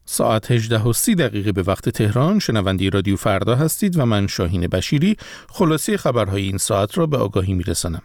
ساعت 18:30 به وقت تهران شنونده رادیو فردا هستید و من شاهین بشیری خلاصه خبرهای این ساعت را به آگاهی میرسانم.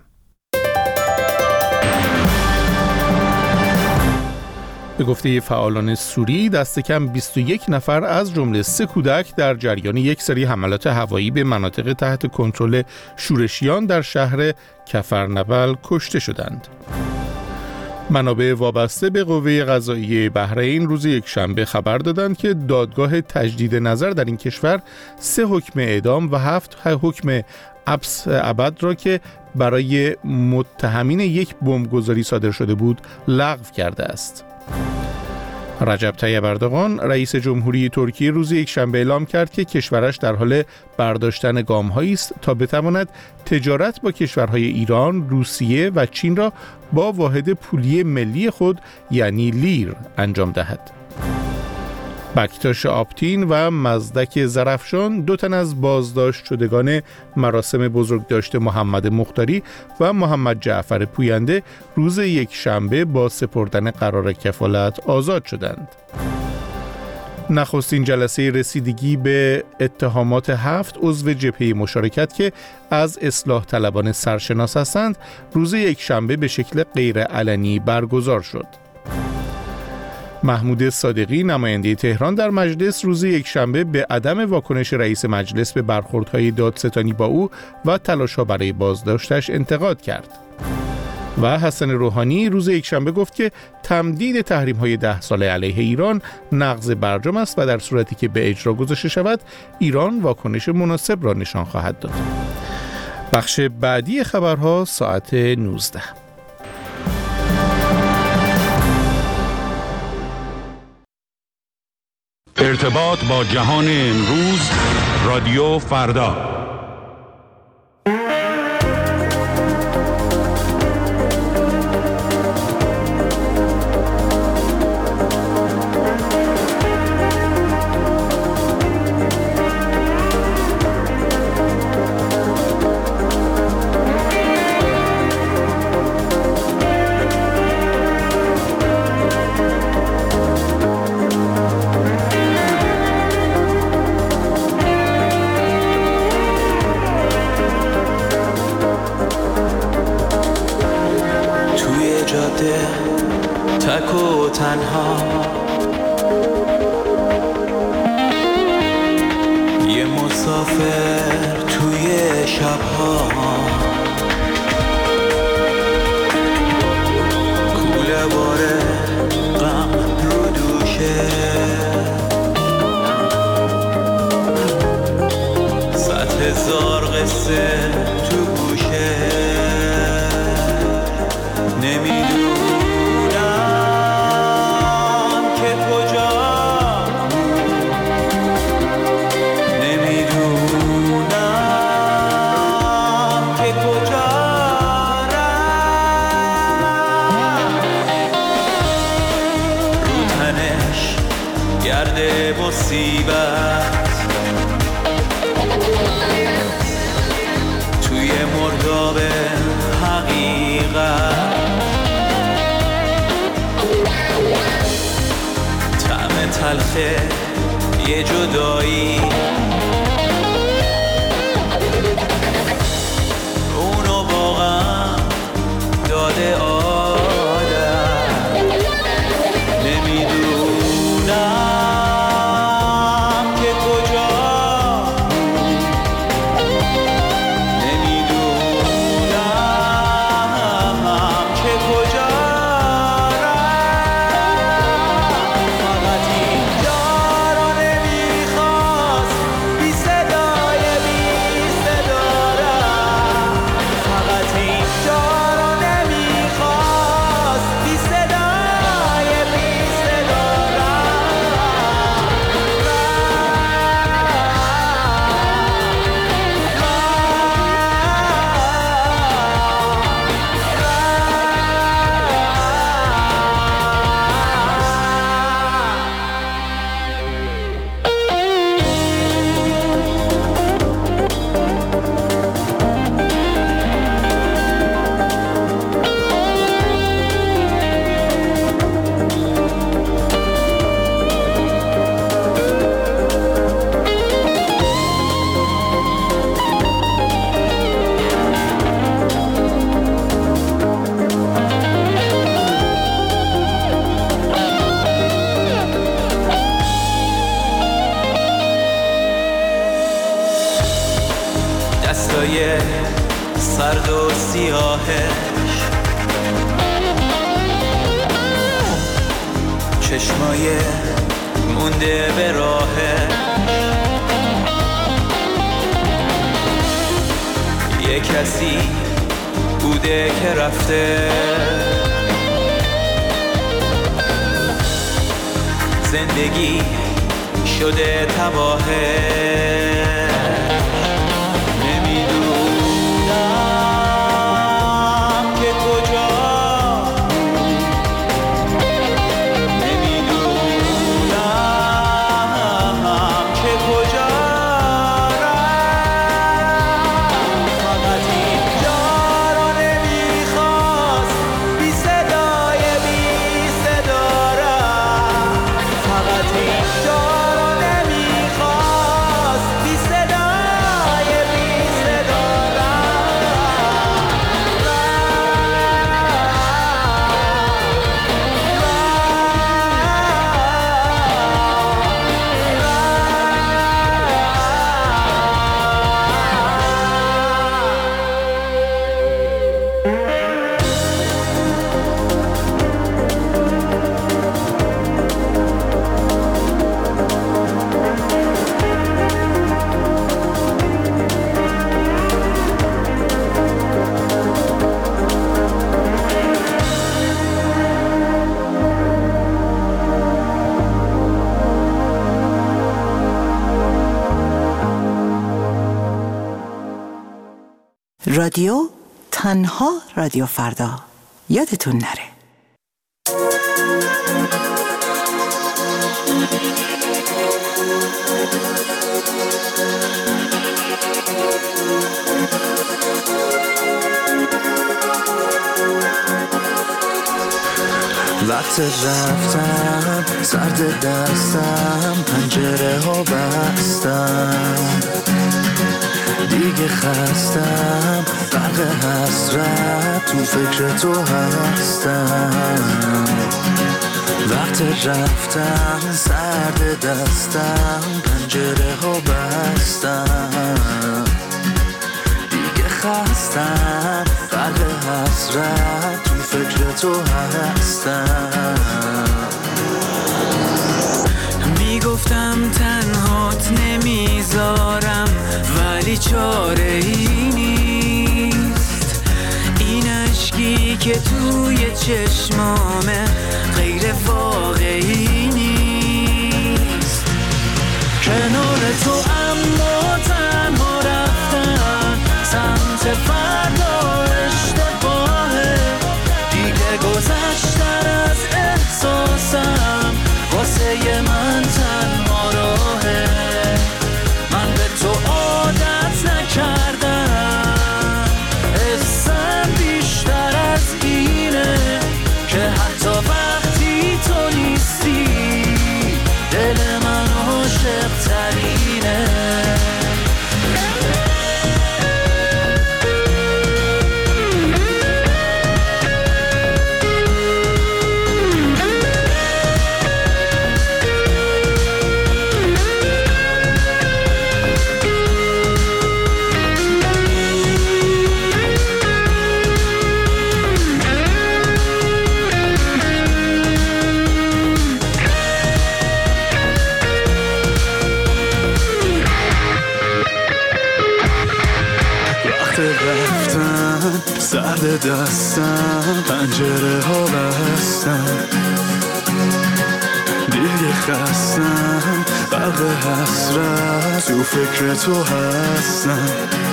به گفته فعالان سوری دست کم 21 نفر از جمله 3 کودک در جریان یک سری حملات هوایی به مناطق تحت کنترل شورشیان در شهر کفرنبل کشته شدند. منابع وابسته به قوه قضاییه بحرین روز یکشنبه خبر دادند که دادگاه تجدید نظر در این کشور 3 حکم اعدام و 7 حکم حبس ابد را که برای متهمین یک بمبگذاری صادر شده بود لغو کرده است. رجب طیب اردوغان رئیس جمهوری ترکیه روز یکشنبه اعلام کرد که کشورش در حال برداشتن گام‌هایی است تا بتواند تجارت با کشورهای ایران، روسیه و چین را با واحد پولی ملی خود یعنی لیر انجام دهد. بکتاش آپتین و مزدک زرفشان 2 تن از بازداشت شدگان مراسم بزرگداشت محمد مختاری و محمد جعفر پوینده روز یکشنبه با سپردن قرار کفالت آزاد شدند. نخستین جلسه رسیدگی به اتهامات 7 عضو جبهه مشارکت که از اصلاح طلبان سرشناس هستند روز یکشنبه به شکل غیرعلنی برگزار شد. محمود صادقی نماینده تهران در مجلس روز یکشنبه به عدم واکنش رئیس مجلس به برخوردهای دادستانی با او و تلاش‌ها برای بازداشتش انتقاد کرد. و حسن روحانی روز یکشنبه گفت که تمدید تحریم‌های 10 ساله علیه ایران نقض برجام است و در صورتی که به اجرا گذاشته شود ایران واکنش مناسب را نشان خواهد داد. بخش بعدی خبرها ساعت 19. ارتباط با جهان امروز رادیو فردا. تک و تنها یه مسافر توی شبها کوله باره غم رو دوشه 100,000 قصه تو گوشه نمیدونم مصیبت توی مرداب حقیقت طعم تلخه یه جدایی اونو واقعا داده آدم نمیدونم شبای سرد و سیاهش، چشمای مونده به راهش، یه کسی بوده که رفته، زندگی شده تباهه. رادیو تنها رادیو فردا، یادتون نره. وقت رفتم سرد دستم، پنجره ها بستم، دیگه خستم، غرق حسرت تو فکر تو هستم. وقت رفتم سرد دستم، پنجره ها بستم، دیگه خستم، غرق حسرت تو فکر تو هستم. میگفتم تنهات نمیذارم، ولی چاره ای نیست. این عشقی که توی چشمامه غیر واقعی نیست. کنار تو اما تنها رفتم، سمت فردا اشتباهه. دیگه گذشتن از احساسم، واسه من تنها راهه. من به تو عادت نکردم، حسم بیشتر از اینه که حتی وقتی تو نیستی دل من عاشق ترینه. رفتن سرد دستم، پنجره ها بستم، دیگه خستم، غرق حسرت تو فکر تو هستم.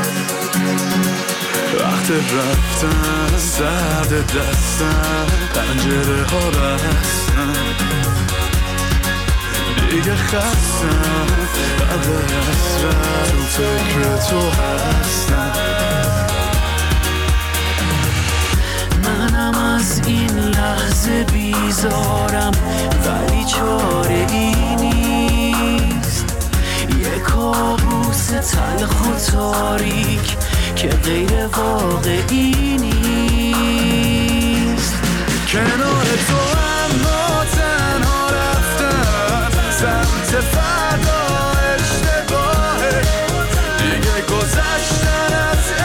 وقت رفتن سرد دستم، پنجره ها بستم، دیگه خستم، غرق حسرت تو فکر تو هستم. منم از این لحظه بیزارم، ولی چاره ای نیست. یه کابوس تلخ و تاریک که غیر واقعی نیست. کنار تو اما تنها رفتم، سمت فردا اشتباهه. دیگه گذشتن از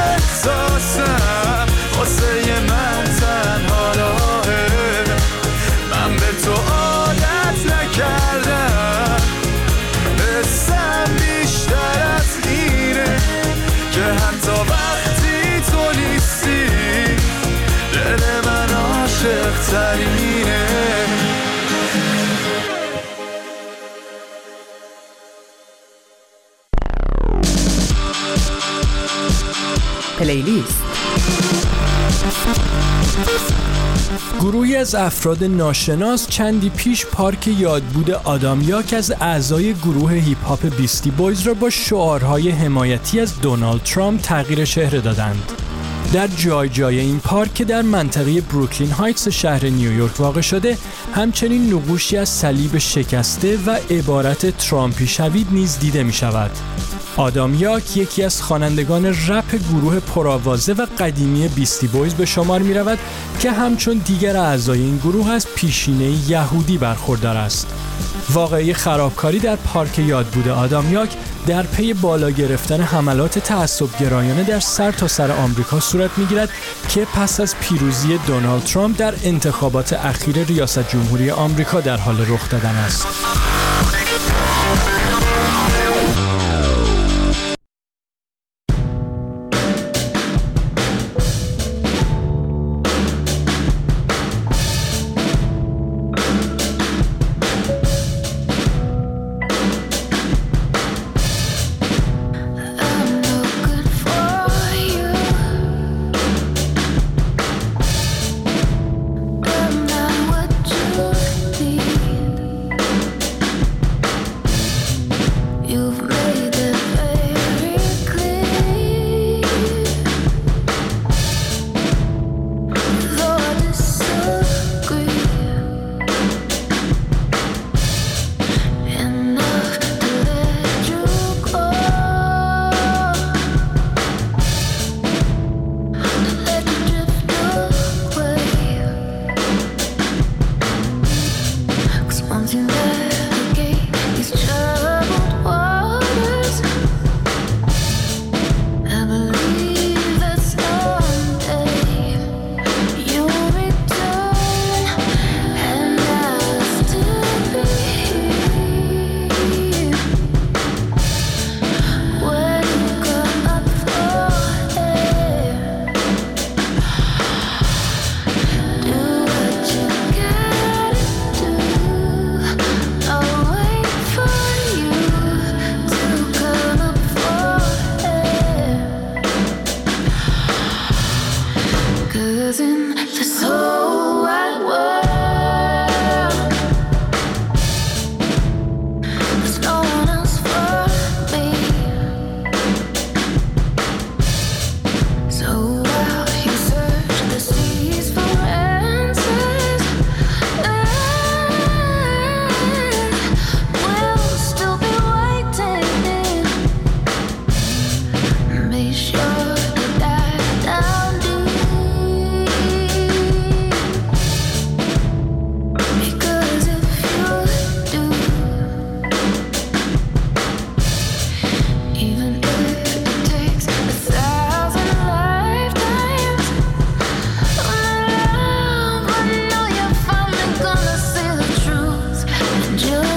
پلیلیست. گروهی از افراد ناشناس چندی پیش پارک یادبود آدامیاک از اعضای گروه هیپ هاپ بیستی بویز را با شعارهای حمایتی از دونالد ترامپ تغییر چهره دادند. در جای این پارک که در منطقه بروکلین هایتس شهر نیویورک واقع شده، همچنین نقوشی از صلیب شکسته و عبارت ترامپی شوید نیز دیده می شود. آدامیاک یکی از خوانندگان رپ گروه پرآوازه و قدیمی بیستی بویز به شمار می رود که همچون دیگر اعضای این گروه از پیشینه یهودی برخوردار است. واقعه خرابکاری در پارک یادبود آدامیاک در پی بالا گرفتن حملات تعصب‌گرایانه در سرتاسر آمریکا صورت می‌گیرد که پس از پیروزی دونالد ترامپ در انتخابات اخیر ریاست جمهوری آمریکا در حال رخ دادن است. Just